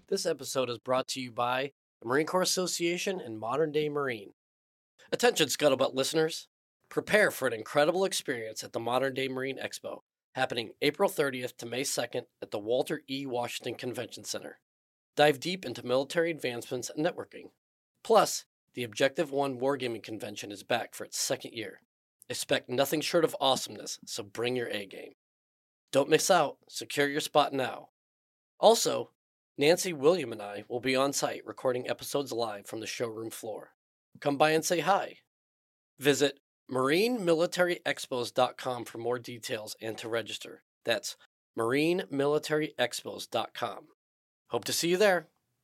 This episode is brought to you by the Marine Corps Association and Modern Day Marine. Attention, Scuttlebutt listeners. Prepare for an incredible experience at the Modern Day Marine Expo, happening April 30th to May 2nd at the Walter E. Washington Convention Center. Dive deep into military advancements and networking. Plus, the Objective One Wargaming Convention is back for its second year. Expect nothing short of awesomeness, so bring your A game. Don't miss out. Secure your spot now. Also, Nancy, William, and I will be on site recording episodes live from the showroom floor. Come by and say hi. Visit MarineMilitaryExpos.com for more details and to register. That's MarineMilitaryExpos.com. Hope to see you there.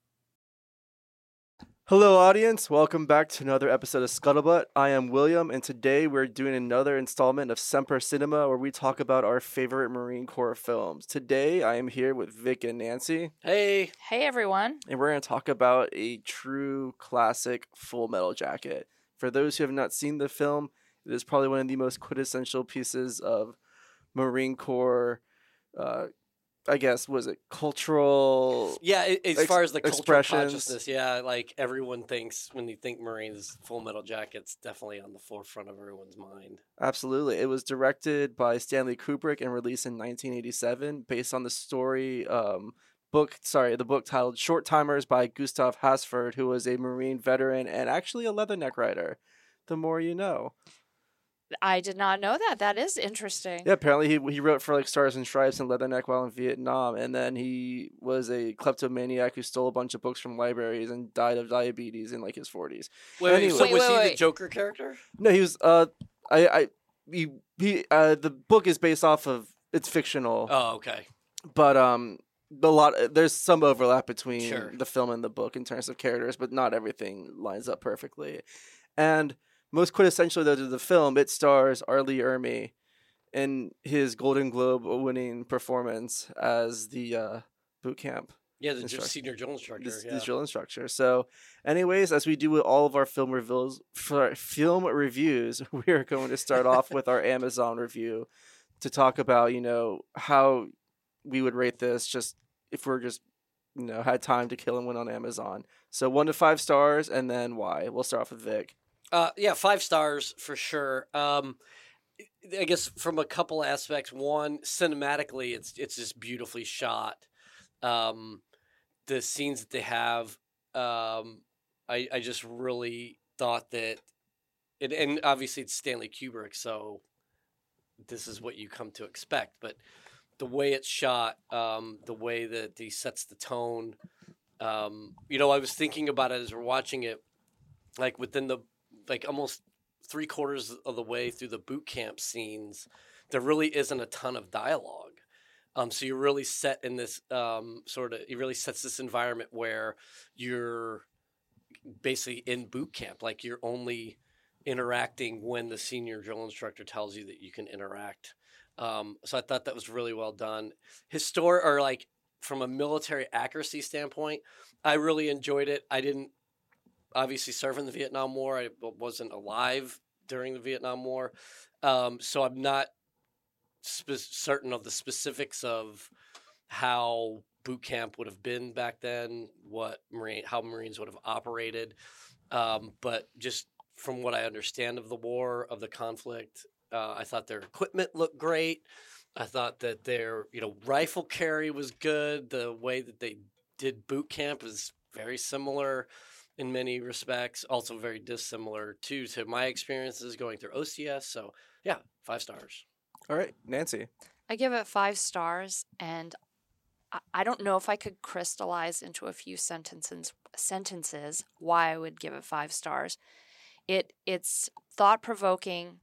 Hello, audience. Welcome back to another episode of Scuttlebutt. I am William, and today we're doing another installment of Semper Cinema, where we talk about our favorite Marine Corps films. Today, I am here with Vic and Nancy. Hey. Hey, everyone. And we're going to talk about a true classic, Full Metal Jacket. For those who have not seen the film, it is probably one of the most quintessential pieces of Marine Corps, I guess, was it cultural? Yeah, as far as the cultural expressions. consciousness, yeah, like everyone thinks when you think Marines, Full Metal Jacket's definitely on the forefront of everyone's mind. Absolutely. It was directed by Stanley Kubrick and released in 1987 based on the the book titled Short Timers by Gustav Hasford, who was a Marine veteran and actually a leatherneck writer. The more you know. I did not know that. That is interesting. Yeah, apparently he wrote for like Stars and Stripes and Leatherneck while in Vietnam, and then he was a kleptomaniac who stole a bunch of books from libraries and died of diabetes in like his 40s. Wait, so Wait, was he the wait. Joker character? No, he was the book is based off of, it's fictional. Oh, okay. But there's some overlap between Sure. the film and the book in terms of characters, but not everything lines up perfectly. And most quintessentially, though, to the film, it stars R. Lee Ermey in his Golden Globe winning performance as the boot camp. Yeah, the Instructor. senior drill instructor. The drill instructor. So, anyways, as we do with all of our film reviews, we are going to start off with our Amazon review to talk about, how we would rate this just if we're just, had time to kill and win on Amazon. So 1 to 5 stars, and then why? We'll start off with Vic. Yeah, 5 stars for sure. I guess from a couple aspects. One, cinematically, it's just beautifully shot. The scenes that they have, I just really thought that, and obviously it's Stanley Kubrick, so this is what you come to expect. But the way it's shot, the way that he sets the tone, I was thinking about it as we're watching it, like within the almost 3/4 of the way through the boot camp scenes, there really isn't a ton of dialogue. So you're really set in this it really sets this environment where you're basically in boot camp. Like you're only interacting when the senior drill instructor tells you that you can interact. So I thought that was really well done. From a military accuracy standpoint, I really enjoyed it. I didn't obviously serve in the Vietnam War. I wasn't alive during the Vietnam War. So I'm not certain of the specifics of how boot camp would have been back then, how Marines would have operated. But just from what I understand of the war, of the conflict, I thought their equipment looked great. I thought that their, rifle carry was good. The way that they did boot camp was very similar in many respects, also very dissimilar to my experiences going through OCS. So, yeah, 5 stars. All right, Nancy. I give it 5 stars, and I don't know if I could crystallize into a few sentences why I would give it 5 stars. It's thought-provoking.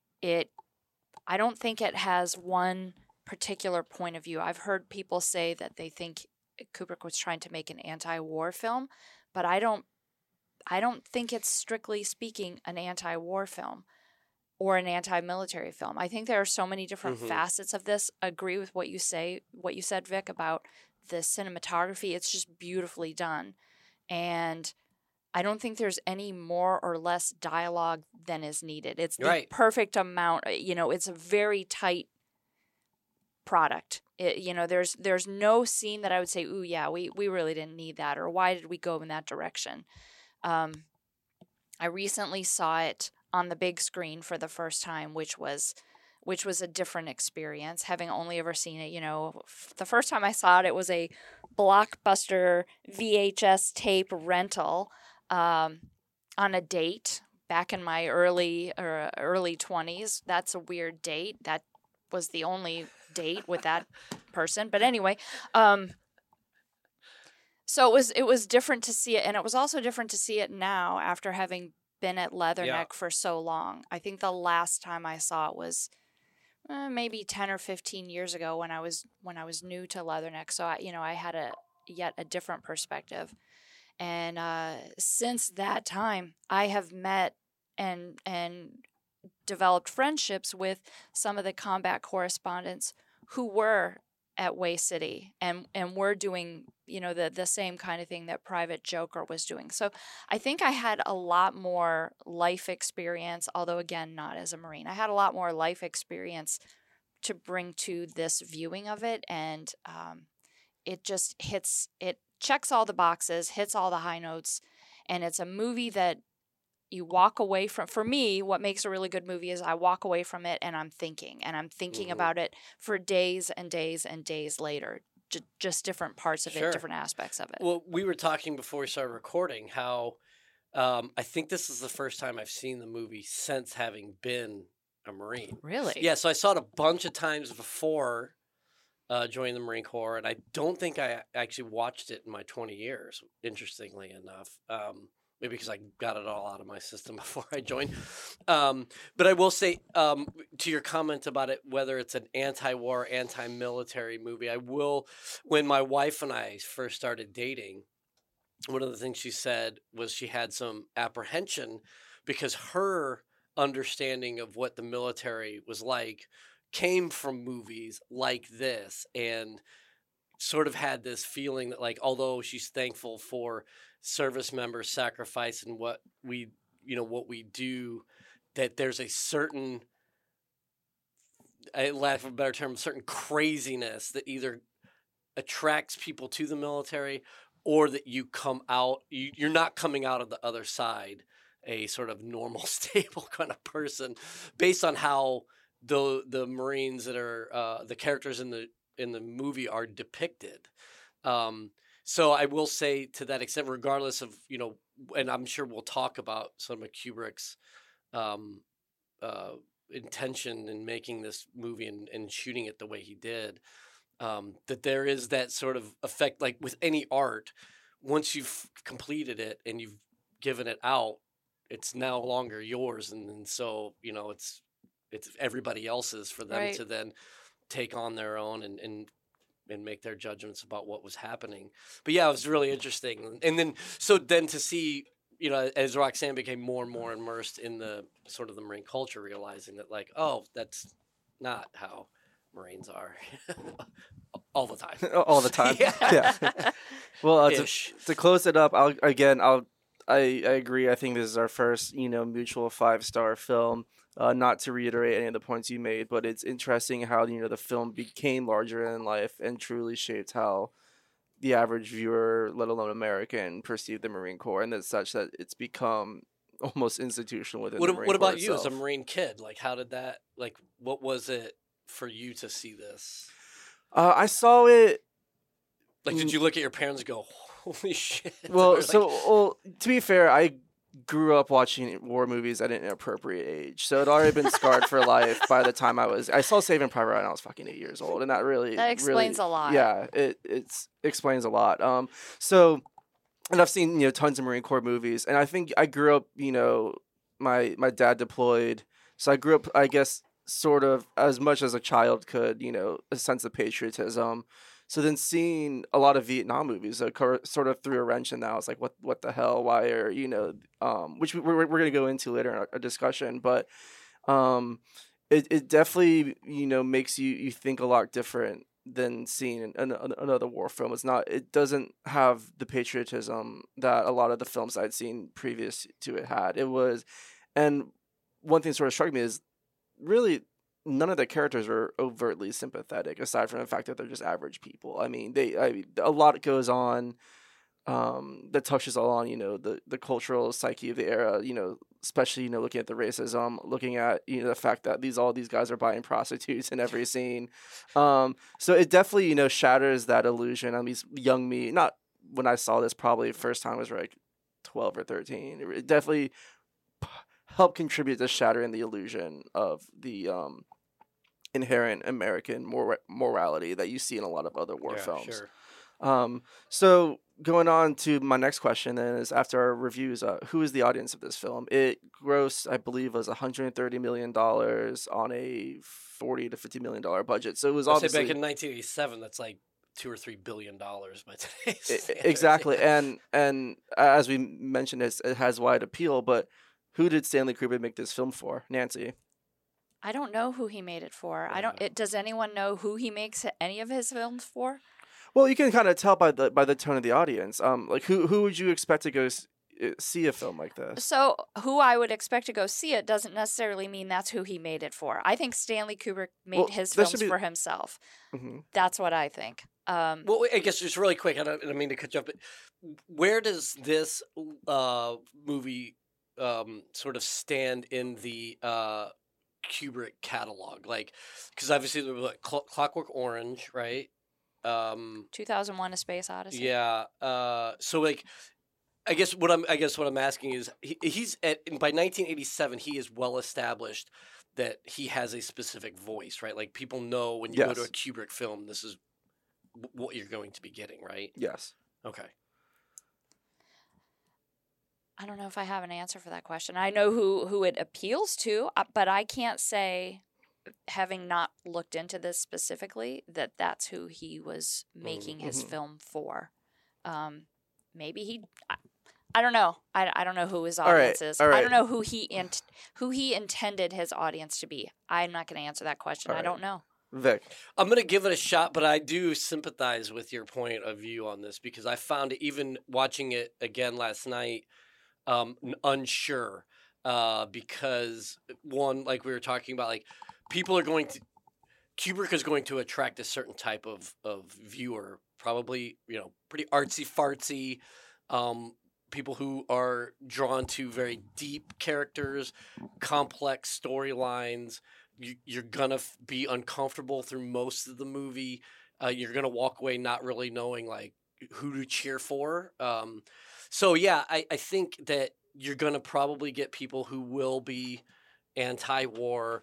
I don't think it has one particular point of view. I've heard people say that they think Kubrick was trying to make an anti-war film, but I don't think it's, strictly speaking, an anti-war film or an anti-military film. I think there are so many different facets of this. Agree with what you said, Vic, about the cinematography. It's just beautifully done. And I don't think there's any more or less dialogue than is needed. It's the Right. perfect amount. It's a very tight product. There's no scene that I would say, ooh, yeah, we really didn't need that, or why did we go in that direction? I recently saw it on the big screen for the first time, which was a different experience, having only ever seen it. The first time I saw it, it was a Blockbuster VHS tape rental on a date back in my early 20s. That's a weird date. That was the only date with that person. But anyway, so it was different to see it, and it was also different to see it now after having been at Leatherneck for so long. I think the last time I saw it was maybe 10 or 15 years ago when I was new to Leatherneck. So I had a different perspective. And since that time, I have met and developed friendships with some of the combat correspondents who were at Way City and were doing the same kind of thing that Private Joker was doing. So I think I had a lot more life experience, although again not as a Marine. I had a lot more life experience to bring to this viewing of it, and it checks all the boxes, hits all the high notes, and it's a movie that you walk away from. For me, what makes a really good movie is I walk away from it and I'm thinking about it for days and days and days later, just different parts of it, different aspects of it. Well, we were talking before we started recording how I think this is the first time I've seen the movie since having been a Marine. Really? Yeah, so I saw it a bunch of times before joining the Marine Corps, and I don't think I actually watched it in my 20 years, interestingly enough. Maybe because I got it all out of my system before I joined. But I will say, to your comment about it, whether it's an anti-war, anti-military movie, when my wife and I first started dating, one of the things she said was she had some apprehension because her understanding of what the military was like came from movies like this, and sort of had this feeling that, like, although she's thankful for service members' sacrifice and what we do, that there's a certain, I lack of a better term, certain craziness that either attracts people to the military or that you come out, you're not coming out of the other side a sort of normal, stable kind of person, based on how the Marines that are the characters in the movie are depicted. So I will say, to that extent, regardless of, and I'm sure we'll talk about some of Kubrick's intention in making this movie and shooting it the way he did, that there is that sort of effect, like with any art, once you've completed it and you've given it out, it's no longer yours. And so, it's everybody else's for them to then take on their own and make their judgments about what was happening. But yeah, it was really interesting. And then to see, as Roxanne became more and more immersed in the sort of the Marine culture, realizing that, like, oh, that's not how Marines are all the time. All the time. Yeah. Well, to close it up, I agree. I think this is our first, mutual 5-star film. Not to reiterate any of the points you made, but it's interesting how, the film became larger than life and truly shaped how the average viewer, let alone American, perceived the Marine Corps, and it's such that it's become almost institutional within the Marine Corps. What about itself. You as a Marine kid? Like, how did that, like, what was it for you to see this? I saw it. Like, did you look at your parents and go, holy shit? Well, to be fair, I grew up watching war movies at an inappropriate age, so it had already been scarred for life by the time I saw Saving Private Ryan when I was fucking 8 years old, and that explains a lot. Yeah, it explains a lot. And I've seen tons of Marine Corps movies, and I think I grew up, my dad deployed, so I grew up, I guess, sort of as much as a child could, a sense of patriotism. So then seeing a lot of Vietnam movies sort of threw a wrench in that. I was like, what the hell? Why are, which we're going to go into later in our discussion. But it definitely, makes you think a lot different than seeing another war film. It doesn't have the patriotism that a lot of the films I'd seen previous to it had. And one thing sort of struck me is really none of the characters are overtly sympathetic, aside from the fact that they're just average people. I mean, a lot goes on that touches on, the cultural psyche of the era, especially, looking at the racism, looking at, the fact that all these guys are buying prostitutes in every scene. So it definitely, shatters that illusion on these young me. Not when I saw this, probably first time was like 12 or 13. It definitely helped contribute to shattering the illusion of the inherent American morality that you see in a lot of other war films. Sure. So going on to my next question then is, after our reviews, who is the audience of this film? It grossed, I believe, was $130 million on a $40 to $50 million budget. So it was obviously back in 1987. That's like $2 or $3 billion by today's standards. Exactly. Yeah. And as we mentioned, it has wide appeal. But who did Stanley Kubrick make this film for, Nancy? I don't know who he made it for. Does anyone know who he makes any of his films for? Well, you can kind of tell by the tone of the audience. Like who would you expect to go see a film like this? So who I would expect to go see it doesn't necessarily mean that's who he made it for. I think Stanley Kubrick made his films for himself. Mm-hmm. That's what I think. Well, I guess just really quick, I don't mean to cut you off, but where does this movie sort of stand in the Kubrick catalog? Like, because obviously there was like Clockwork Orange, right? 2001: A Space Odyssey. Yeah. So like, I guess what I'm asking is, he's by 1987 he is well established that he has a specific voice, right? Like, people know when you go to a Kubrick film, this is what you're going to be getting, right? Yes. Okay. I don't know if I have an answer for that question. I know who it appeals to, but I can't say, having not looked into this specifically, that that's who he was making his film for. Maybe he... I don't know. I don't know who his audience is. All right. I don't know who he intended his audience to be. I'm not going to answer that question. I don't know. Vic. I'm going to give it a shot, but I do sympathize with your point of view on this, because I found it, even watching it again last night, unsure. Because, one, like we were talking about, like, Kubrick is going to attract a certain type of viewer, probably, pretty artsy-fartsy, people who are drawn to very deep characters, complex storylines. You're going to be uncomfortable through most of the movie. You're going to walk away not really knowing, like, who to cheer for. So, yeah, I think that you're going to probably get people who will be anti-war,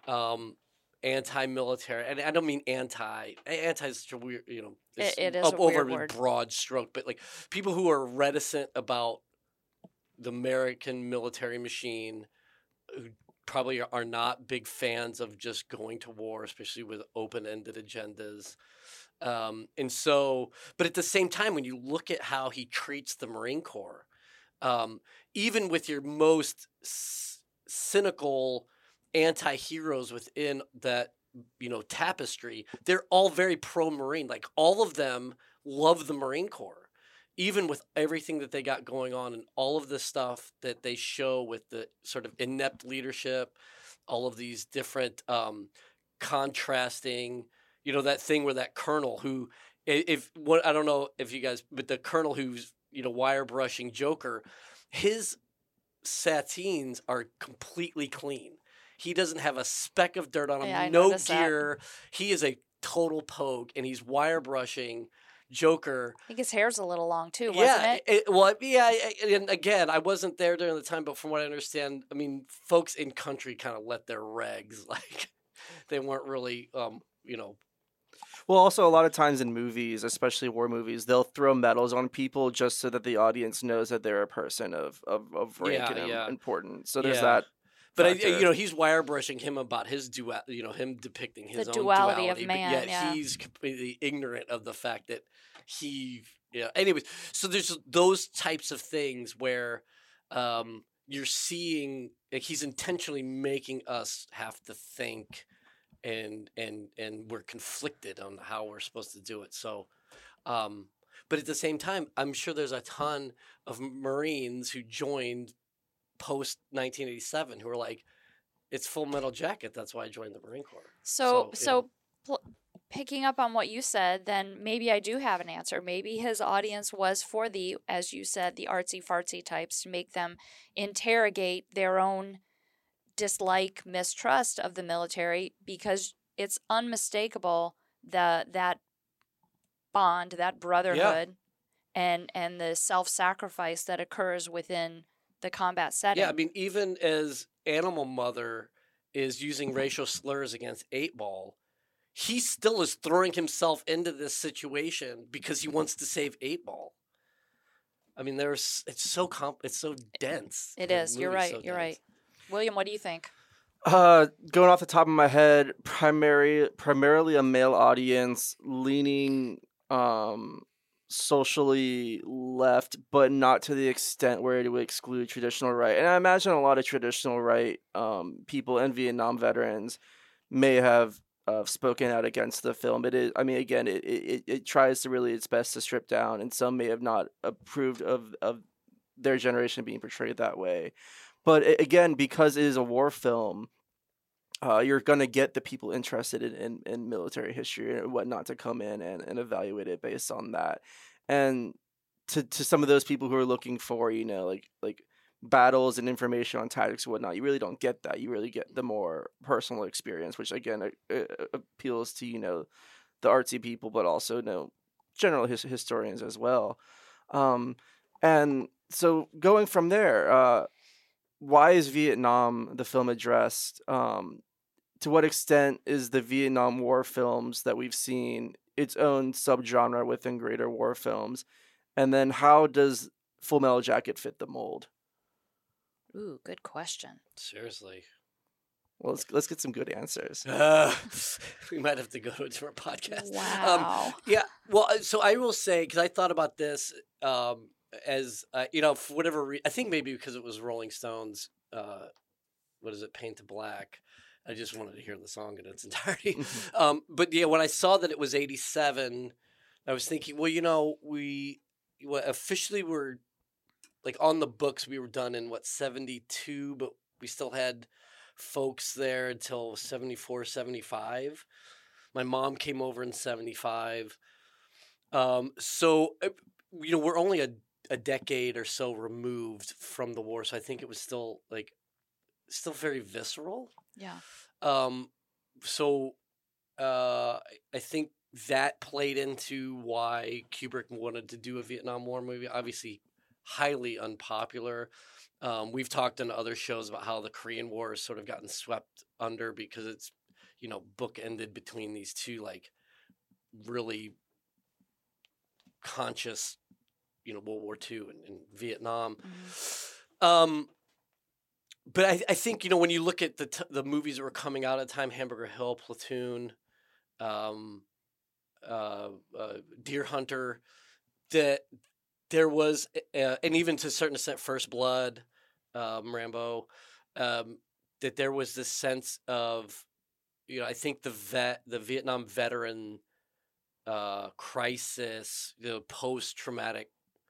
anti-military, and I don't mean anti is such a weird, it is a weird word. Broad stroke, but like people who are reticent about the American military machine, who probably are not big fans of just going to war, especially with open-ended agendas. And so, but at the same time, when you look at how he treats the Marine Corps, even with your most cynical anti-heroes within that, tapestry, they're all very pro-Marine. Like, all of them love the Marine Corps, even with everything that they got going on and all of the stuff that they show with the sort of inept leadership, all of these different contrasting, that thing where that colonel who, I don't know if you guys, but the colonel who's, wire brushing Joker, his satines are completely clean. He doesn't have a speck of dirt on him, no gear. That. He is a total pogue, and he's wire brushing Joker. I think his hair's a little long too, wasn't it? And again, I wasn't there during the time, but from what I understand, I mean, folks in country kind of let their regs, like, they weren't really, Well, also, a lot of times in movies, especially war movies, they'll throw medals on people just so that the audience knows that they're a person of rank and important. So there's that. But he's wire brushing him about his dual, him depicting his own duality of man. But yet he's completely ignorant of the fact that he. Anyways, so there's those types of things where you're seeing, like, he's intentionally making us have to think, and we're conflicted on how we're supposed to do it. So, but at the same time, I'm sure there's a ton of Marines who joined post 1987 who are like, it's Full Metal Jacket. That's why I joined the Marine Corps. So, you know, picking up on what you said, then maybe I do have an answer. Maybe his audience was for the, as you said, the artsy fartsy types, to make them interrogate their own dislike, mistrust of the military, because it's unmistakable that bond, that brotherhood, and the self-sacrifice that occurs within the combat setting. Yeah, I mean, even as Animal Mother is using racial slurs against 8-Ball, he still is throwing himself into this situation because he wants to save 8-Ball. I mean, it's so dense. It The is. You're movie's right. so You're dense. right. William, what do you think? Going off the top of my head, primarily a male audience, leaning socially left, but not to the extent where it would exclude traditional right. And I imagine a lot of traditional right people and Vietnam veterans may have spoken out against the film. It is, I mean, again, it tries to really its best to strip down, and some may have not approved of their generation being portrayed that way. But again, because it is a war film, you're going to get the people interested in military history and whatnot to come in and evaluate it based on that. And to some of those people who are looking for, like battles and information on tactics and whatnot, you really don't get that. You really get the more personal experience, which again appeals to, the artsy people, but also, general historians as well. And so going from there, why is Vietnam the film addressed? To what extent is the Vietnam War films that we've seen its own subgenre within greater war films? And then how does Full Metal Jacket fit the mold? Ooh, good question. Seriously. Well, let's get some good answers. We might have to go to a different podcast. Wow. Yeah. Well, so I will say, because I thought about this as, for whatever I think maybe because it was Rolling Stones, what is it, Paint to Black. I just wanted to hear the song in its entirety. But yeah, when I saw that it was 87, I was thinking, well, we officially were, like, on the books, we were done in, 72, but we still had folks there until 74, 75. My mom came over in 75. So, we're only a decade or so removed from the war, so I think it was still very visceral. Yeah. So I think that played into why Kubrick wanted to do a Vietnam War movie. Obviously, highly unpopular. We've talked on other shows about how the Korean War has sort of gotten swept under because it's, bookended between these two, really conscious, World War II and Vietnam. Mm-hmm. But I think, when you look at the movies that were coming out at the time, Hamburger Hill, Platoon, Deer Hunter, that there was, and even to a certain extent, First Blood, Rambo, that there was this sense of, I think the Vietnam veteran crisis, post-traumatic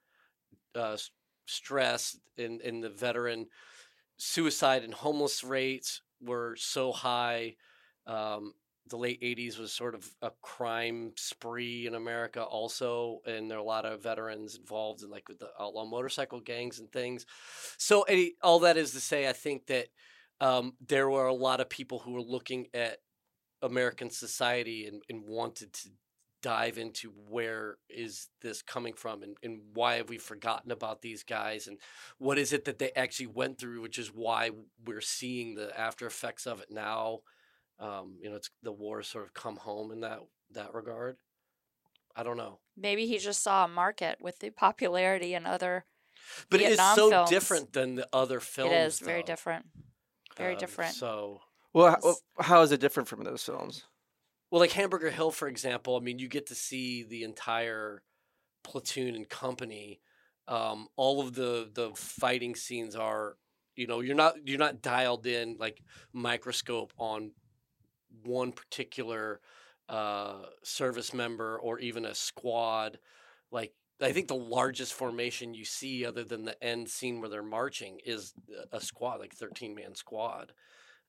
stress in the veteran. Suicide and homeless rates were so high. The late 80s was sort of a crime spree in America also, and there are a lot of veterans involved in with the outlaw motorcycle gangs and things. So all that is to say, I think that there were a lot of people who were looking at American society and wanted to dive into where is this coming from and why have we forgotten about these guys and what is it that they actually went through, which is why we're seeing the after effects of it now. It's the war sort of come home in that regard. I don't know. Maybe he just saw a market with the popularity in other but Vietnam it is so films. different than the other films. It is though. very different. Very different. So, Well, how is it different from those films? well, like Hamburger Hill, for example, I mean, you get to see the entire platoon and company. All of the fighting scenes are, you're not dialed in like microscope on one particular service member or even a squad. Like, I think the largest formation you see, other than the end scene where they're marching, is a squad, like 13-man squad.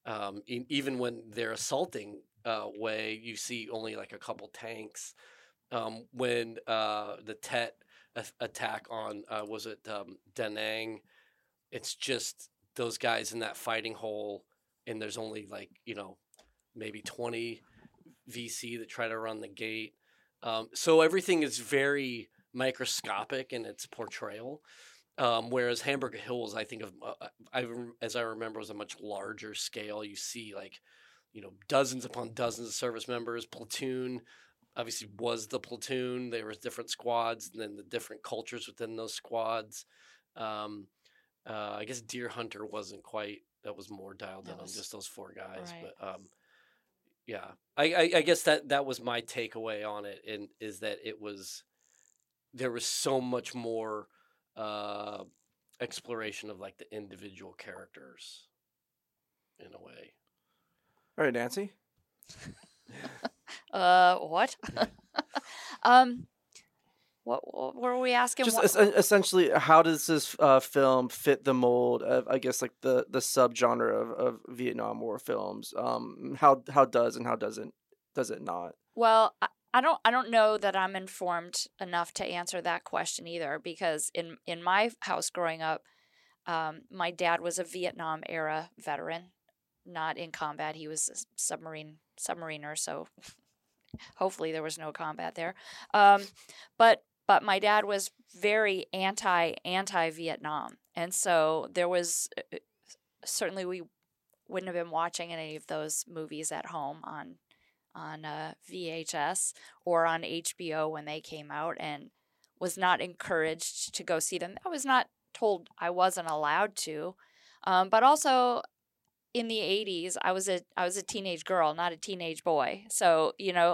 Even when they're assaulting Wei, you see only like a couple tanks. When the Tet attack on was it Da Nang, it's just those guys in that fighting hole, and there's only like maybe 20 VC that try to run the gate. So everything is very microscopic in its portrayal. Whereas Hamburger Hills, I think of, as I remember, was a much larger scale. You see like, dozens upon dozens of service members. Platoon obviously was the platoon. There was different squads, and then the different cultures within those squads. I guess Deer Hunter wasn't quite. That was more dialed in on just those 4 guys. Right. But yeah, I guess that was my takeaway on it, and is that there was so much more exploration of like the individual characters in a way. All right, Nancy. What? What were we asking? Just essentially, how does this film fit the mold of, I guess, like the subgenre of Vietnam War films? How does and how does it not? Well, I don't know that I'm informed enough to answer that question either, because in my house growing up, my dad was a Vietnam era veteran, not in combat. He was a submariner, so hopefully there was no combat there. But my dad was very anti Vietnam, and so there was certainly we wouldn't have been watching any of those movies at home on VHS or on HBO when they came out, and was not encouraged to go see them. I was not told I wasn't allowed to, but also in the 80s, I was a teenage girl, not a teenage boy. So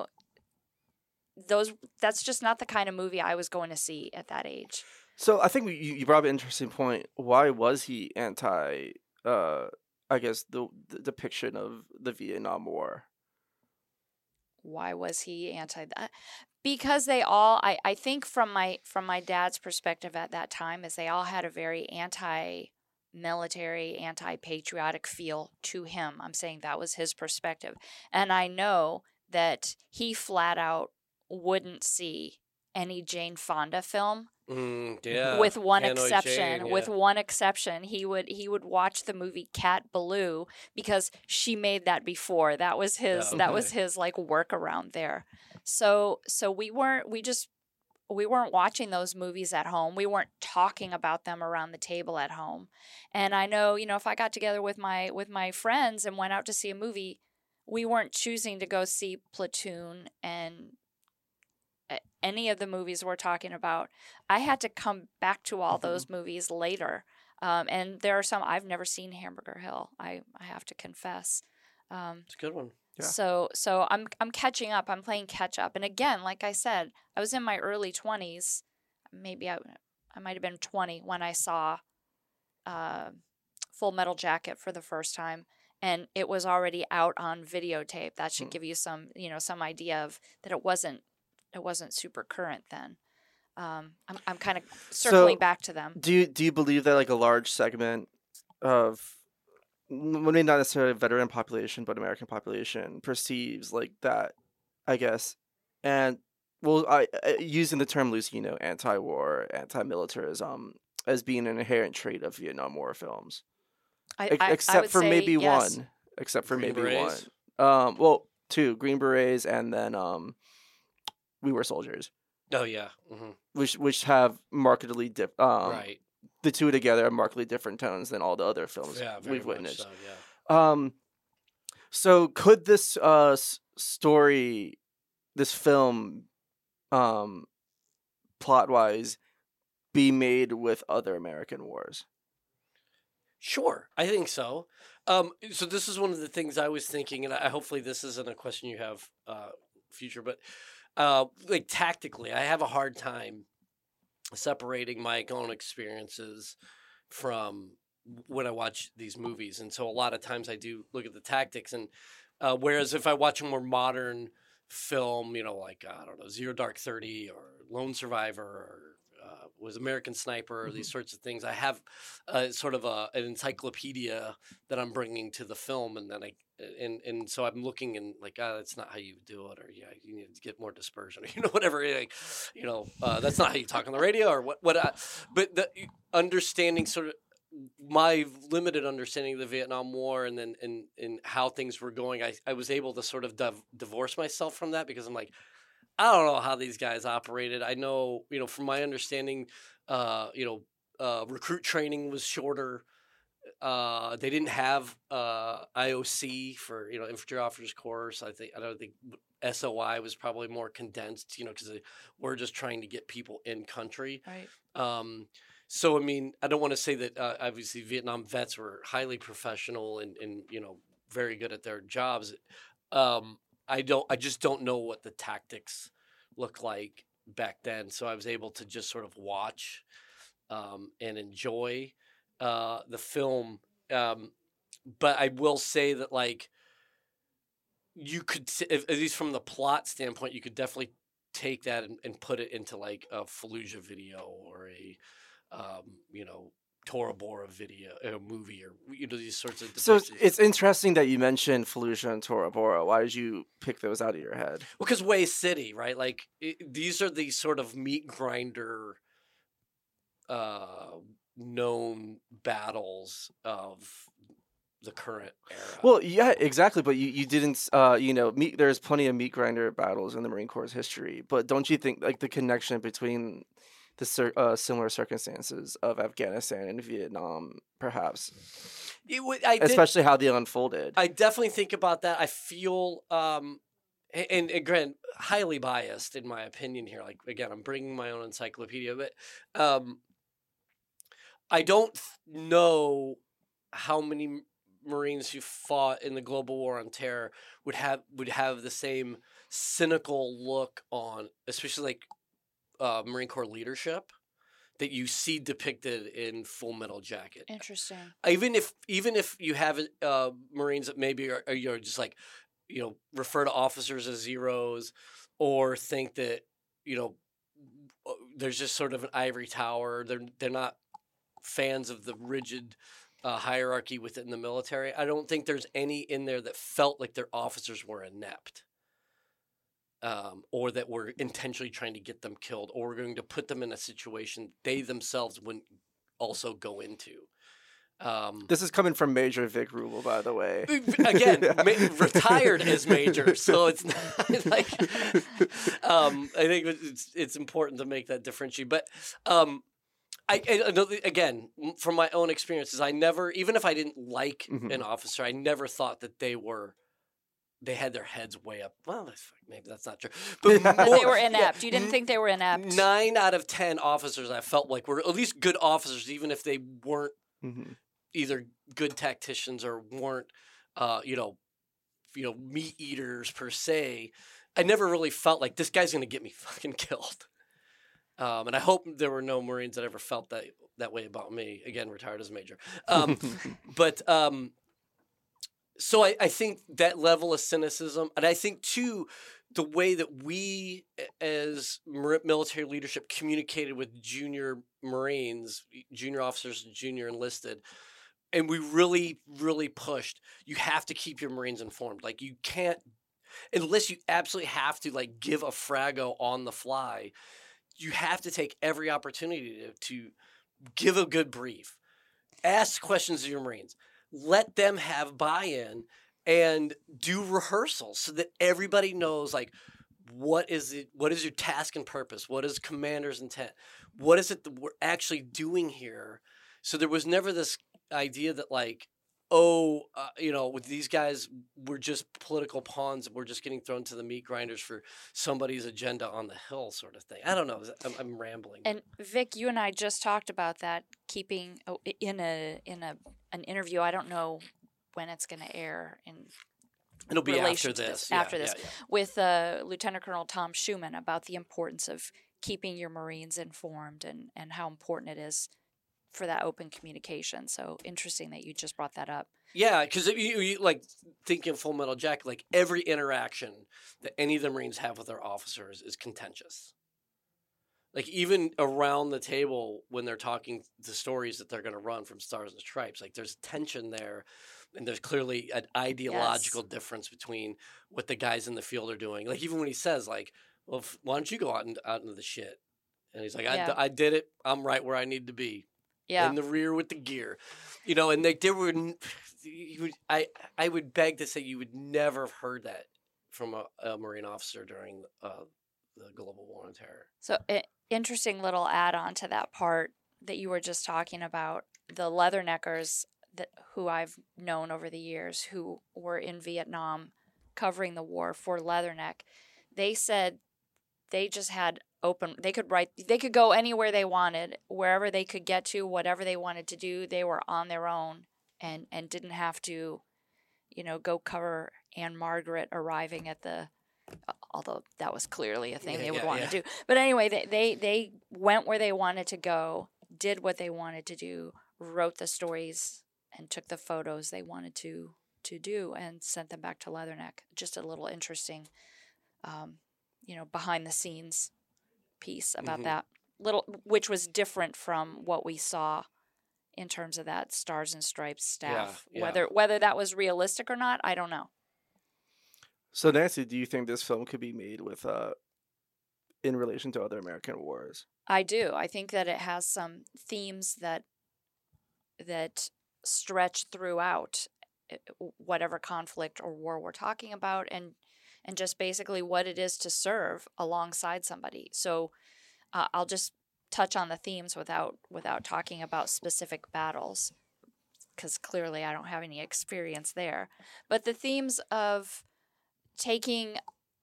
that's just not the kind of movie I was going to see at that age. So I think you brought up an interesting point. Why was he anti? I guess the depiction of the Vietnam War. Why was he anti that? Because they all, I think from my dad's perspective at that time, is they all had a very anti-military, anti-patriotic feel to him. I'm saying that was his perspective. And I know that he flat out wouldn't see any Jane Fonda film. With one Hanoi exception. Jane, yeah. With one exception, he would watch the movie Cat Ballou because she made that before. That was his like workaround there. So we weren't watching those movies at home. We weren't talking about them around the table at home. And I know, if I got together with my friends and went out to see a movie, we weren't choosing to go see Platoon and any of the movies we're talking about. I had to come back to all those movies later. And there are some I've never seen. Hamburger Hill, I have to confess. It's a good one. Yeah. So I'm catching up. I'm playing catch up. And again, like I said, I was in my early 20s. Maybe I might have been 20 when I saw Full Metal Jacket for the first time. And it was already out on videotape. That should give you some idea of that it wasn't super current then. I'm kind of circling back to them. Do you believe that like a large segment of, maybe not necessarily a veteran population, but American population perceives like that, I guess, and I using the term loosely, anti-war, anti-militarism as being an inherent trait of Vietnam War films, except for maybe yes. one, except for Green maybe Berets? one. Well, 2 Green Berets, and then We Were Soldiers. Oh yeah. Which have markedly different. Right. The 2 together have markedly different tones than all the other films Very we've much witnessed. So, yeah. So could this story, this film, plot-wise, be made with other American wars? Sure, I think so. So this is one of the things I was thinking, and hopefully this isn't a question you have future, but like tactically, I have a hard time separating my own experiences from when I watch these movies, and so a lot of times I do look at the tactics, and whereas if I watch a more modern film, like I don't know, Zero Dark 30 or Lone Survivor or was American Sniper, these sorts of things. I have sort of an encyclopedia that I'm bringing to the film, and then and so I'm looking and like, that's not how you do it, or you need to get more dispersion, or whatever. Like, that's not how you talk on the radio, or what. But the understanding sort of my limited understanding of the Vietnam War and then and how things were going, I was able to sort of divorce myself from that, because I'm like, I don't know how these guys operated. I know, from my understanding, recruit training was shorter. They didn't have IOC for infantry officers course. I don't think SOI was probably more condensed, because we're just trying to get people in country. Right. So, I mean, I don't want to say that obviously Vietnam vets were highly professional and very good at their jobs. I just don't know what the tactics look like back then. So I was able to just sort of watch and enjoy the film. But I will say that, like, you could, at least from the plot standpoint, you could definitely take that and put it into like a Fallujah video or a Tora Bora video, a movie, or these sorts of depictions. So it's interesting that you mentioned Fallujah and Tora Bora. Why did you pick those out of your head? Well, because Way City, right? Like these are the sort of meat grinder, known battles of the current era. Well, yeah, exactly. But you didn't, there's plenty of meat grinder battles in the Marine Corps' history. But don't you think like the connection between the similar circumstances of Afghanistan and Vietnam, perhaps, especially how they unfolded? I definitely think about that. I feel, and again, highly biased in my opinion here. Like, again, I'm bringing my own encyclopedia, but I don't know how many Marines who fought in the global war on terror would have the same cynical look on, especially like Marine Corps leadership that you see depicted in Full Metal Jacket. Interesting. Even if you have Marines that maybe are just like, refer to officers as zeros, or think that there's just sort of an ivory tower. They're not fans of the rigid hierarchy within the military. I don't think there's any in there that felt like their officers were inept. Or that we're intentionally trying to get them killed, or we're going to put them in a situation they themselves wouldn't also go into. This is coming from Major Vic Rubel, by the way. Again, retired as Major, so it's not like I think it's important to make that differentiation. But I know, again, from my own experiences, I never, even if I didn't like an officer, I never thought that they had their heads way up. Well, maybe that's not true. But they were inept. You didn't think they were inept? 9 out of 10 officers I felt like were at least good officers, even if they weren't either good tacticians or weren't, meat eaters per se. I never really felt like this guy's going to get me fucking killed. And I hope there were no Marines that ever felt that way about me. Again, retired as Major. But so I think that level of cynicism, and I think, too, the way that we as military leadership communicated with junior Marines, junior officers, junior enlisted, and we really, really pushed, you have to keep your Marines informed. Like, you can't, unless you absolutely have to, like, give a frago on the fly, you have to take every opportunity to give a good brief. Ask questions of your Marines. Let them have buy-in and do rehearsals so that everybody knows, like, what is your task and purpose? What is commander's intent? What is it that we're actually doing here? So there was never this idea that, like, with these guys, we're just political pawns. We're just getting thrown to the meat grinders for somebody's agenda on the Hill, sort of thing. I don't know. I'm rambling. And Vic, you and I just talked about that, keeping in an interview. I don't know when it's going to air. It'll be after this. After this, with Lieutenant Colonel Tom Schumann, about the importance of keeping your Marines informed and how important it is for that open communication. So interesting that you just brought that up. Yeah, because you like thinking Full Metal Jacket, like every interaction that any of the Marines have with their officers is contentious. Like even around the table when they're talking the stories that they're going to run from Stars and Stripes, like there's tension there, and there's clearly an ideological difference between what the guys in the field are doing. Like even when he says like, "Well, why don't you go out into the shit?" And he's like, Yeah. I did it. I'm right where I need to be." Yeah. In the rear with the gear, and they were. I would beg to say you would never have heard that from a Marine officer during the global war on terror. So, interesting little add-on to that part that you were just talking about. The Leatherneckers who I've known over the years, who were in Vietnam covering the war for Leatherneck, they said they just had they could go anywhere they wanted, wherever they could get to, whatever they wanted to do. They were on their own and didn't have to, go cover Anne Margaret arriving at the, although that was clearly a thing they would want to do. But anyway, they went where they wanted to go, did what they wanted to do, wrote the stories and took the photos they wanted to do and sent them back to Leatherneck. Just a little interesting, behind the scenes piece about that which was different from what we saw in terms of that Stars and Stripes staff. Whether that was realistic or not, I don't know. So Nancy, do you think this film could be made with in relation to other American wars? I do. I think that it has some themes that stretch throughout whatever conflict or war we're talking about, and just basically what it is to serve alongside somebody. So I'll just touch on the themes without talking about specific battles, because clearly I don't have any experience there. But the themes of taking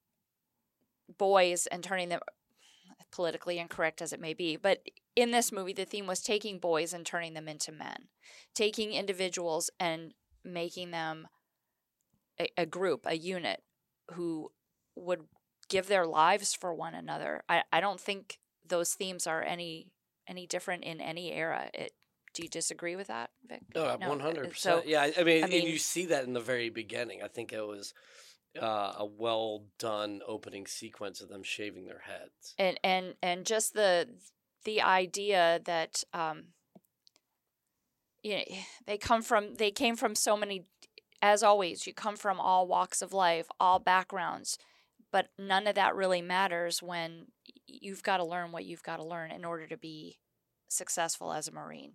boys and turning them, politically incorrect as it may be, but in this movie the theme was taking boys and turning them into men, taking individuals and making them a group, a unit, who would give their lives for one another. I don't think those themes are any different in any era. Do you disagree with that, Vic? No, 100%. So, yeah, I mean, and you see that in the very beginning. I think it was a well done opening sequence of them shaving their heads, and just the idea that they came from so many. As always, you come from all walks of life, all backgrounds, but none of that really matters when you've got to learn what you've got to learn in order to be successful as a Marine.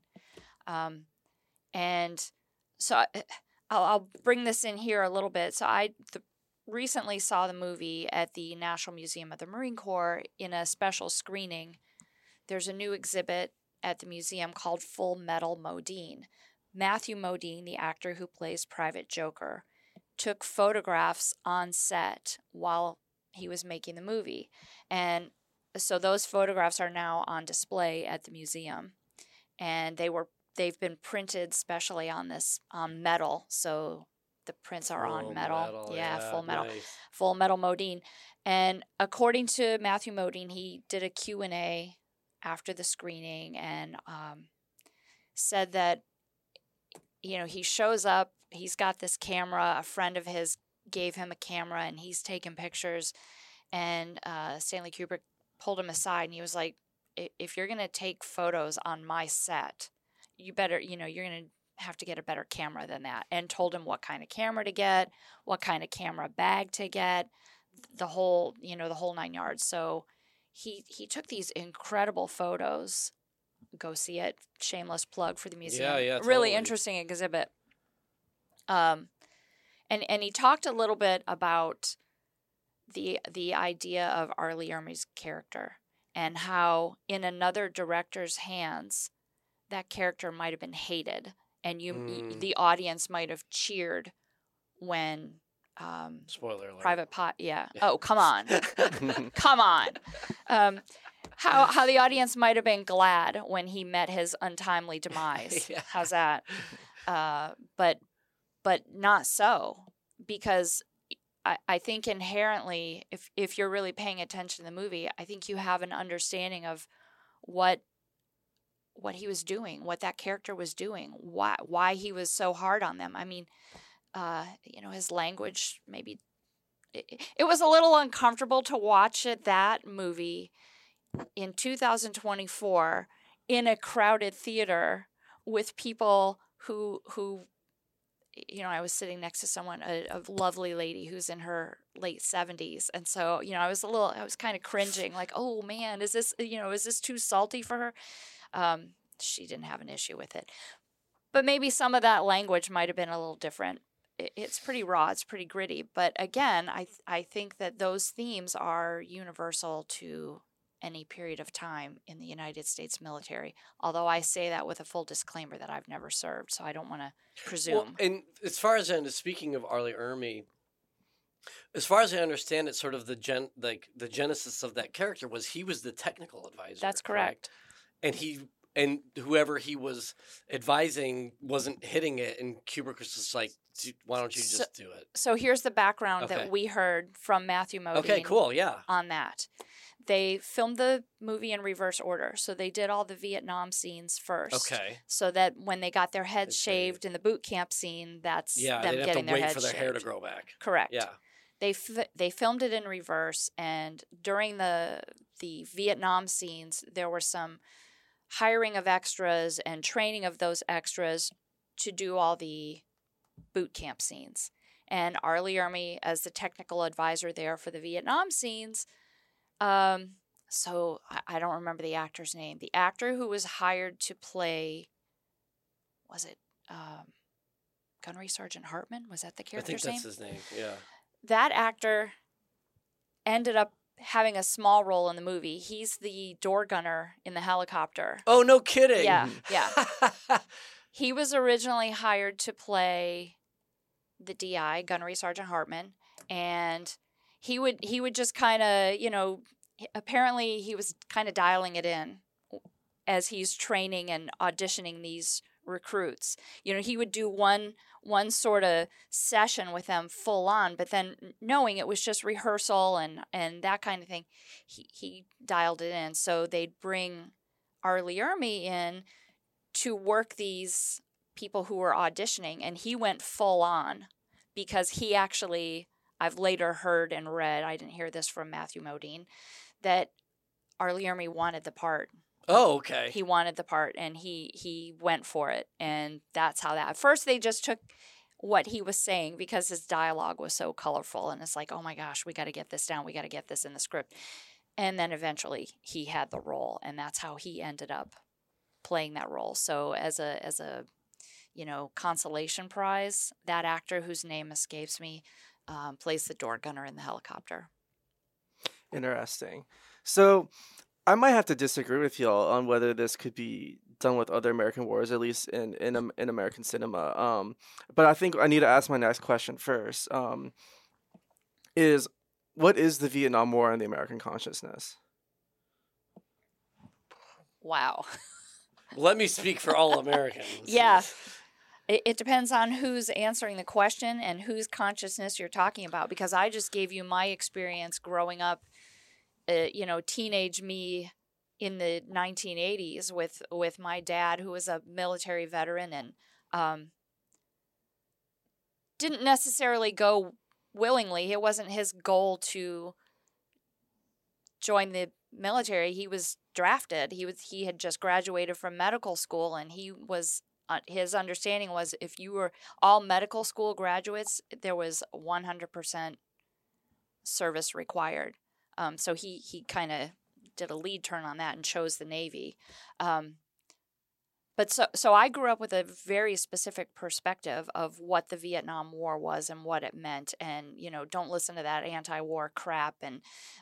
And so I'll bring this in here a little bit. So I recently saw the movie at the National Museum of the Marine Corps in a special screening. There's a new exhibit at the museum called Full Metal Modine. Matthew Modine, the actor who plays Private Joker, took photographs on set while he was making the movie. And so those photographs are now on display at the museum. And they've been printed specially on metal. So the prints are on metal. Yeah, full metal. Nice. Full Metal Modine. And according to Matthew Modine, he did a Q&A after the screening and said that he shows up, he's got this camera, a friend of his gave him a camera, and he's taking pictures, and Stanley Kubrick pulled him aside, and he was like, if you're going to take photos on my set, you better, you're going to have to get a better camera than that, and told him what kind of camera to get, what kind of camera bag to get, the whole 9 yards. So he took these incredible photos. Go see it. Shameless plug for the museum. Yeah, really totally. Interesting exhibit. And he talked a little bit about the idea of R. Lee Ermey's character and how in another director's hands that character might have been hated, and the audience might have cheered when spoiler alert. Private Pot. Yeah. Oh, come on, come on. How the audience might have been glad when he met his untimely demise. Yeah. How's that? But not so, because I think inherently, if you're really paying attention to the movie, I think you have an understanding of what he was doing, what that character was doing, why he was so hard on them. I mean, his language, maybe it was a little uncomfortable to watch that movie in 2024 in a crowded theater with people who I was sitting next to someone, a lovely lady who's in her late 70s. And so, I was kind of cringing, like, oh man, is this too salty for her? She didn't have an issue with it. But maybe some of that language might have been a little different. It's pretty raw, it's pretty gritty. But again, I think that those themes are universal to any period of time in the United States military. Although I say that with a full disclaimer that I've never served, so I don't want to presume. Well, and as far as speaking of R. Lee Ermey, as far as I understand it, sort of the genesis of that character was he was the technical advisor. That's correct. And whoever he was advising wasn't hitting it, and Kubrick was just like, why don't you just do it? So here's the background that we heard from Matthew Modine. Okay, cool, yeah. On that. They filmed the movie in reverse order. So they did all the Vietnam scenes first. Okay. So that when they got their heads shaved in the boot camp scene, that's them getting their heads shaved. Yeah, they have to wait for their hair to grow back. Correct. Yeah. They filmed it in reverse, and during the Vietnam scenes, there were some hiring of extras and training of those extras to do all the boot camp scenes. And R. Lee Ermey, as the technical advisor there for the Vietnam scenes, so I don't remember the actor's name. The actor who was hired to play, was it Gunnery Sergeant Hartman? Was that the character's name? I think that's his name, yeah. That actor ended up having a small role in the movie. He's the door gunner in the helicopter. Oh, no kidding. Yeah. He was originally hired to play the DI, Gunnery Sergeant Hartman, and he would just kind of, apparently he was kind of dialing it in as he's training and auditioning these recruits. He would do one sort of session with them full on, but then knowing it was just rehearsal and that kind of thing, he dialed it in. So they'd bring R. Lee Ermey in to work these people who were auditioning, and he went full on because he actually, I've later heard and read, I didn't hear this from Matthew Modine, that R. Lee Ermey wanted the part. Oh, okay. He wanted the part, and he went for it, and that's how that. At first, they just took what he was saying because his dialogue was so colorful, and it's like, oh my gosh, we got to get this down, we got to get this in the script, and then eventually he had the role, and that's how he ended up playing that role. So as a consolation prize, that actor whose name escapes me plays the door gunner in the helicopter. Interesting. So I might have to disagree with y'all on whether this could be done with other American wars, at least in American cinema. But I think I need to ask my next question first. What is the Vietnam War in the American consciousness? Wow. Let me speak for all Americans. Yeah. It depends on who's answering the question and whose consciousness you're talking about, because I just gave you my experience growing up, teenage me in the 1980s with my dad, who was a military veteran and didn't necessarily go willingly. It wasn't his goal to join the military. He was drafted. He had just graduated from medical school, and his understanding was if you were all medical school graduates, there was 100% service required. So he kind of did a lead turn on that and chose the Navy. But so I grew up with a very specific perspective of what the Vietnam War was and what it meant. And, don't listen to that anti-war crap. And,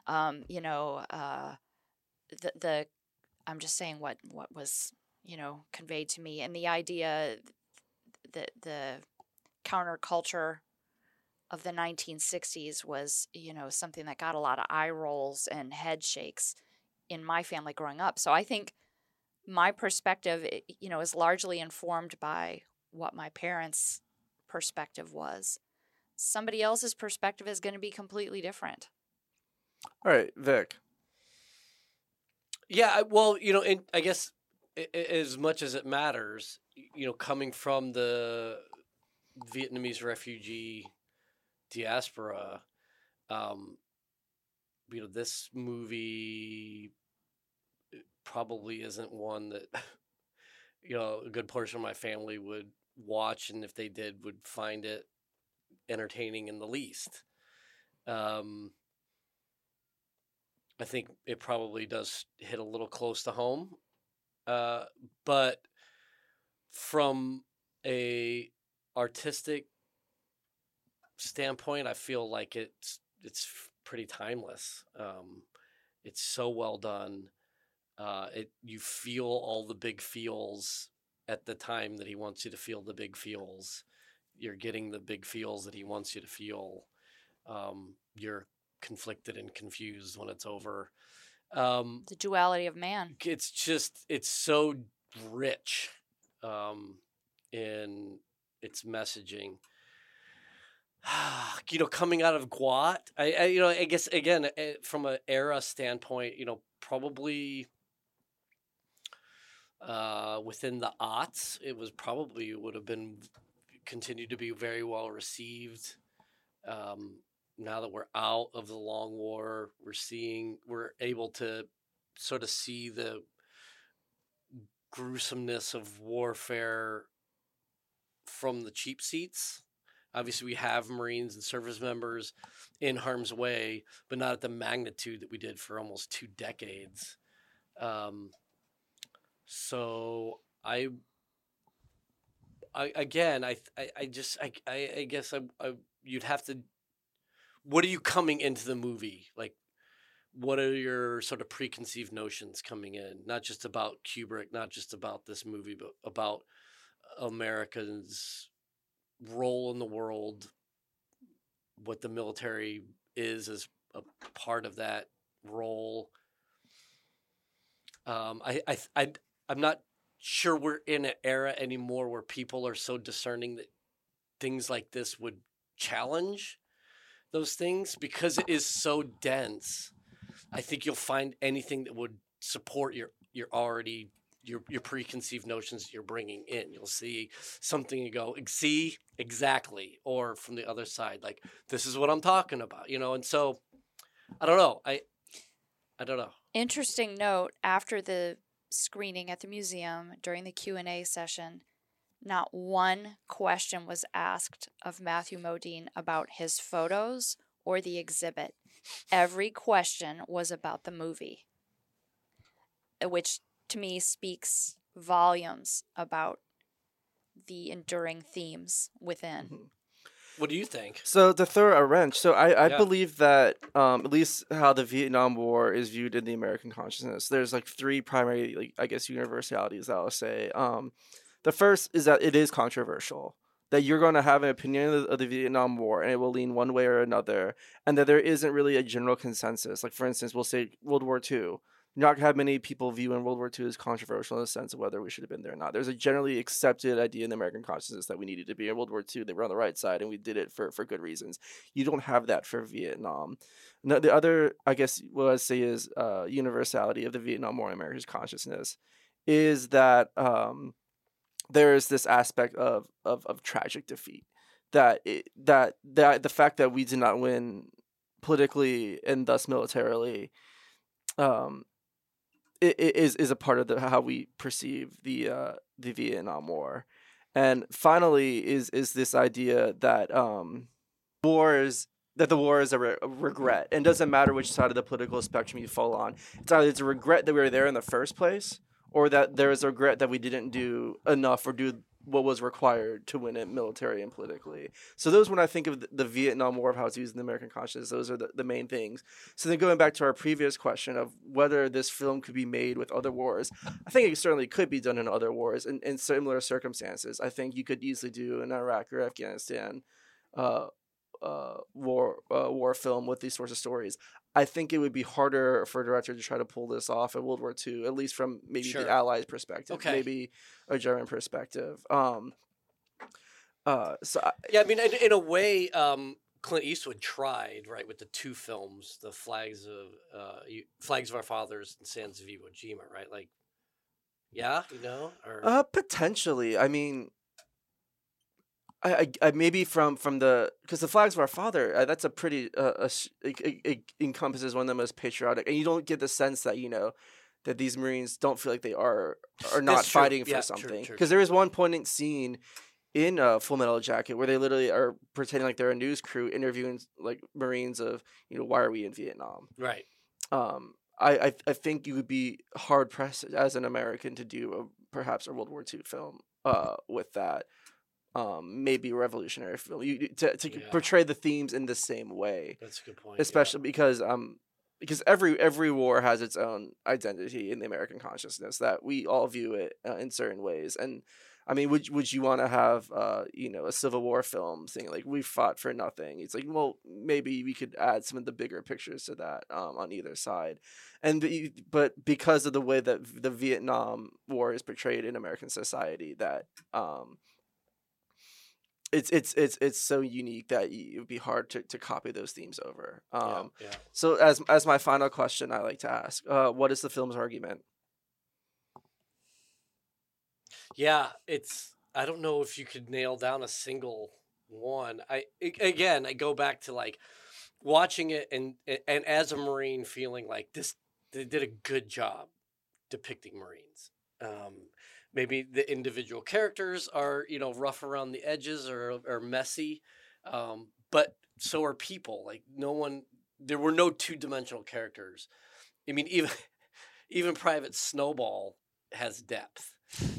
I'm just saying what was, conveyed to me. And the idea that the counterculture of the 1960s was, something that got a lot of eye rolls and head shakes in my family growing up. So I think my perspective, is largely informed by what my parents' perspective was. Somebody else's perspective is going to be completely different. All right, Vic. Yeah, well, and I guess as much as it matters, coming from the Vietnamese refugee diaspora, this movie probably isn't one that a good portion of my family would watch, and if they did, would find it entertaining in the least. I think it probably does hit a little close to home, but from a artistic standpoint, I feel like it's pretty timeless. It's so well done. You feel all the big feels at the time that he wants you to feel the big feels. You're getting the big feels that he wants you to feel. You're conflicted and confused when it's over. The duality of man. It's so rich in its messaging. Coming out of GWOT, I guess again from an era standpoint, probably within the aughts, it would have been continued to be very well received. Now that we're out of the long war, we're able to sort of see the gruesomeness of warfare from the cheap seats. Obviously, we have Marines and service members in harm's way, but not at the magnitude that we did for almost 2 decades. So you'd have to. What are you coming into the movie? Like, what are your sort of preconceived notions coming in? Not just about Kubrick, not just about this movie, but about America's role in the world, what the military is as a part of that role. I'm not sure we're in an era anymore where people are so discerning that things like this would challenge those things, because it is so dense. I think you'll find anything that would support your preconceived notions that you're bringing in. You'll see something and go, see, exactly. Or from the other side, like, this is what I'm talking about, And so, I don't know. I don't know. Interesting note, after the screening at the museum, during the Q&A session, not one question was asked of Matthew Modine about his photos or the exhibit. Every question was about the movie, which to me speaks volumes about the enduring themes within. Mm-hmm. What do you think? So to throw a wrench, so I believe that at least how the Vietnam War is viewed in the American consciousness, there's like 3 primary, like, I guess, universalities that I'll say. The first is that it is controversial, that you're going to have an opinion of the Vietnam War and it will lean one way or another, and that there isn't really a general consensus. Like, for instance, we'll say World War II. You're not going to have many people viewing World War II as controversial in the sense of whether we should have been there or not. There's a generally accepted idea in the American consciousness that we needed to be in World War II, that we're on the right side, and we did it for good reasons. You don't have that for Vietnam. Now, the other, I guess, what I'd say is universality of the Vietnam War in America's consciousness is that there is this aspect of tragic defeat, that the fact that we did not win politically and thus militarily is a part of how we perceive the Vietnam War. And finally is this idea that the war is a regret, and doesn't matter which side of the political spectrum you fall on. It's a regret that we were there in the first place, or that there is a regret that we didn't do enough or do what was required to win it military and politically. So those, when I think of the Vietnam War, of how it's used in the American consciousness, those are the main things. So then going back to our previous question of whether this film could be made with other wars, I think it certainly could be done in other wars in similar circumstances. I think you could easily do an Iraq or Afghanistan war film with these sorts of stories. I think it would be harder for a director to try to pull this off in World War II, at least from maybe the Allies' perspective, maybe a German perspective. I mean, in a way, Clint Eastwood tried, right, with the 2 films, the Flags of Our Fathers and Sands of Iwo Jima, right? Like, or potentially. I mean, I maybe from the, because the Flags of Our Father, that's a pretty it encompasses one of the most patriotic, and you don't get the sense that that these Marines don't feel like they are not That's true. fighting for Yeah, true, something. true, Because true. there is one poignant scene in Full Metal Jacket where they literally are pretending like they're a news crew interviewing like Marines of, why are we in Vietnam? Right. I think you would be hard pressed as an American to do perhaps a World War II film with that. Maybe a revolutionary film to Yeah. portray the themes in the same way, That's a good point. especially because every war has its own identity in the American consciousness that we all view it in certain ways. And I mean, would you want to have a Civil War film saying like we fought for nothing? It's like, well, maybe we could add some of the bigger pictures to that on either side, but because of the way that the Vietnam War is portrayed in American society, that it's so unique that it would be hard to copy those themes over. Yeah. So as my final question, I like to ask, what is the film's argument? Yeah, I don't know if you could nail down a single one. I go back to like watching it and as a Marine feeling like they did a good job depicting Marines. Maybe the individual characters are, rough around the edges or messy. But so are people. Like there were no two-dimensional characters. I mean, even Private Snowball has depth.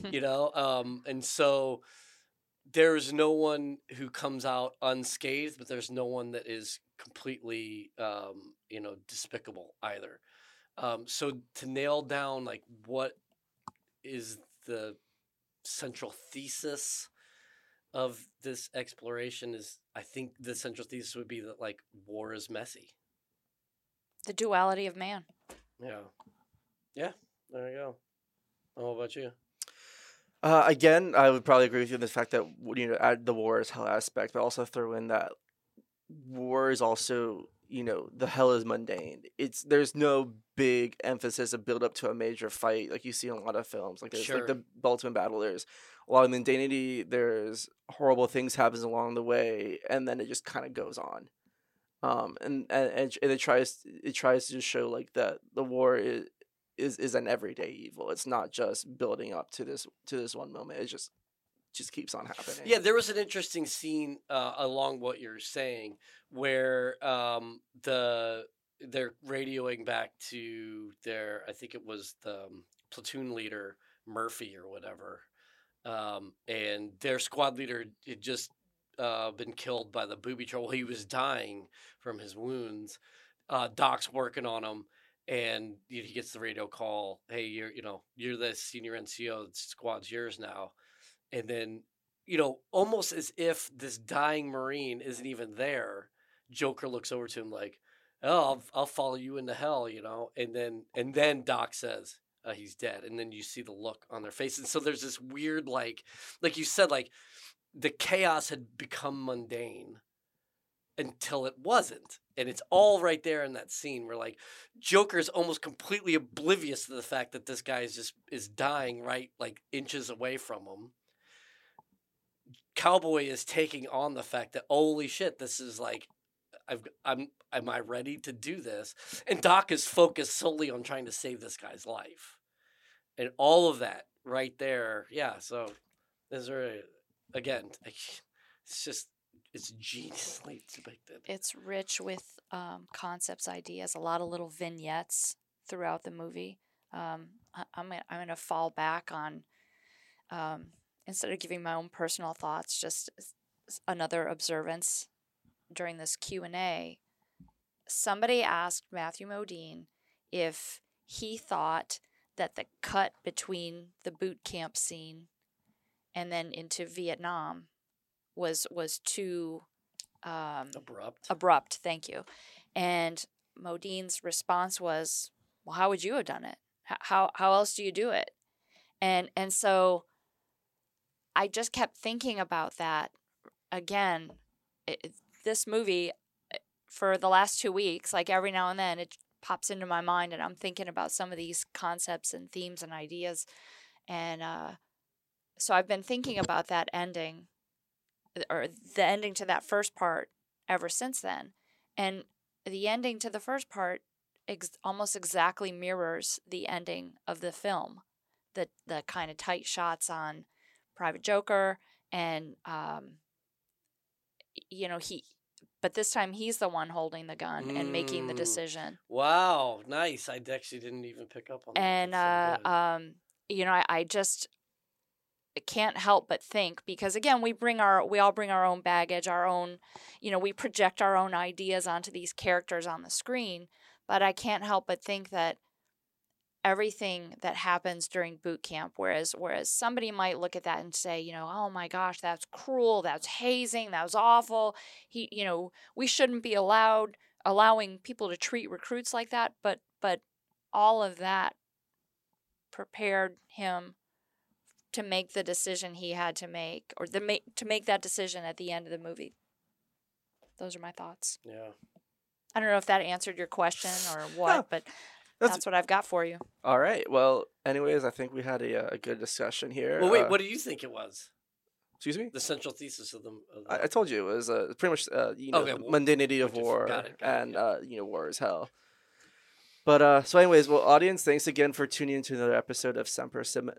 And so there's no one who comes out unscathed, but there's no one that is completely despicable either. So to nail down like what is the central thesis of this exploration is, I think the central thesis would be that like war is messy. The duality of man. Yeah, there you go. How about you? Again, I would probably agree with you in the fact that add the war is hell aspect, but also throw in that war is also the hell is mundane. There's no big emphasis of build up to a major fight like you see in a lot of films. Like there's like the ultimate battle. There's a lot of mundanity. There's horrible things happens along the way, and then it just kind of goes on. And it tries to show like that the war is an everyday evil. It's not just building up to this one moment. It just keeps on happening. Yeah, there was an interesting scene along what you're saying where they're radioing back to I think it was the platoon leader Murphy or whatever, and their squad leader had just been killed by the booby trap. Well, he was dying from his wounds. Doc's working on him. And he gets the radio call. Hey, you're the senior NCO. The squad's yours now. And then, almost as if this dying Marine isn't even there, Joker looks over to him like, "Oh, I'll follow you into hell," And then Doc says he's dead. And then you see the look on their face. And so there's this weird like you said, like the chaos had become mundane until it wasn't. And it's all right there in that scene where like Joker's almost completely oblivious to the fact that this guy is dying right like inches away from him. Cowboy is taking on the fact that holy shit, this is like am I ready to do this? And Doc is focused solely on trying to save this guy's life. And all of that right there. Yeah, so is there again, it's geniusly depicted. It's rich with concepts, ideas, a lot of little vignettes throughout the movie. I'm gonna fall back on instead of giving my own personal thoughts, just another observance during this Q&A. Somebody asked Matthew Modine if he thought that the cut between the boot camp scene and then into Vietnam was too abrupt. Thank you. And Modine's response was, "Well, how would you have done it? How else do you do it?" And so I just kept thinking about that again. This movie, for the last 2 weeks, like every now and then, it pops into my mind, and I'm thinking about some of these concepts and themes and ideas, and so I've been thinking about that ending. Or the ending to that first part ever since then. And the ending to the first part almost exactly mirrors the ending of the film. The kind of tight shots on Private Joker, and but this time he's the one holding the gun and making the decision. Wow, nice. I actually didn't even pick up on that. And I just can't help but think, because again, we all bring our own baggage, our own, we project our own ideas onto these characters on the screen, but I can't help but think that everything that happens during boot camp, whereas somebody might look at that and say, oh my gosh, that's cruel, that's hazing, that was awful. We shouldn't be allowing people to treat recruits like that, but all of that prepared him to make the decision he had to make, or to make that decision at the end of the movie. Those are my thoughts. Yeah. I don't know if that answered your question or what, No. but that's what I've got for you. All right. Well, anyways, I think we had a good discussion here. Well, wait, what do you think it was? Excuse me? The central thesis of the I told you it was pretty much mundanity of war got it, and war is hell. But so anyways, well, audience, thanks again for tuning into another episode of Semper Cinema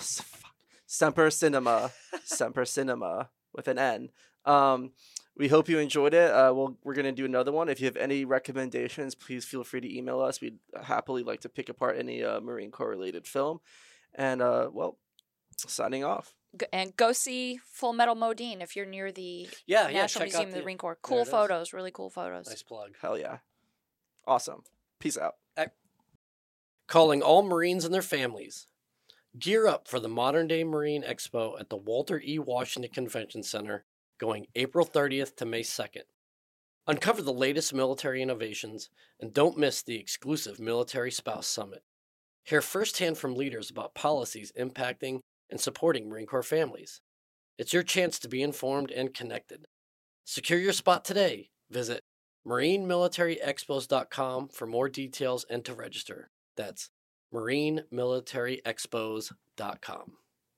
Semper Cinema with an N. We hope you enjoyed it. We're going to do another one. If you have any recommendations, please feel free to email us. We'd happily like to pick apart any Marine Corps related film. And, signing off. And go see Full Metal Modine if you're near the National Museum of the Marine Corps. Cool photos, really cool photos. Nice plug. Hell yeah. Awesome. Peace out. Calling all Marines and their families. Gear up for the Modern Day Marine Expo at the Walter E. Washington Convention Center, going April 30th to May 2nd. Uncover the latest military innovations, and don't miss the exclusive Military Spouse Summit. Hear firsthand from leaders about policies impacting and supporting Marine Corps families. It's your chance to be informed and connected. Secure your spot today. Visit MarineMilitaryExpos.com for more details and to register. That's MarineMilitaryExpos.com.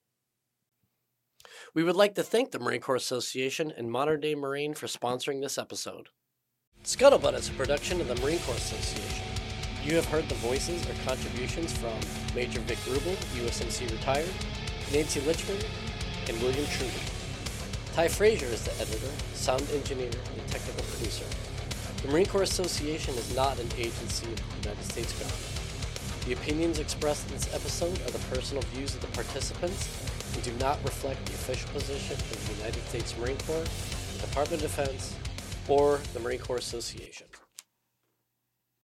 We would like to thank the Marine Corps Association and Modern Day Marine for sponsoring this episode. Scuttlebutt is a production of the Marine Corps Association. You have heard the voices or contributions from Major Vic Rubel, USMC retired, Nancy Litchman, and William Trudy. Ty Frazier is the editor, sound engineer, and technical producer. The Marine Corps Association is not an agency of the United States government. The opinions expressed in this episode are the personal views of the participants and do not reflect the official position of the United States Marine Corps, the Department of Defense, or the Marine Corps Association.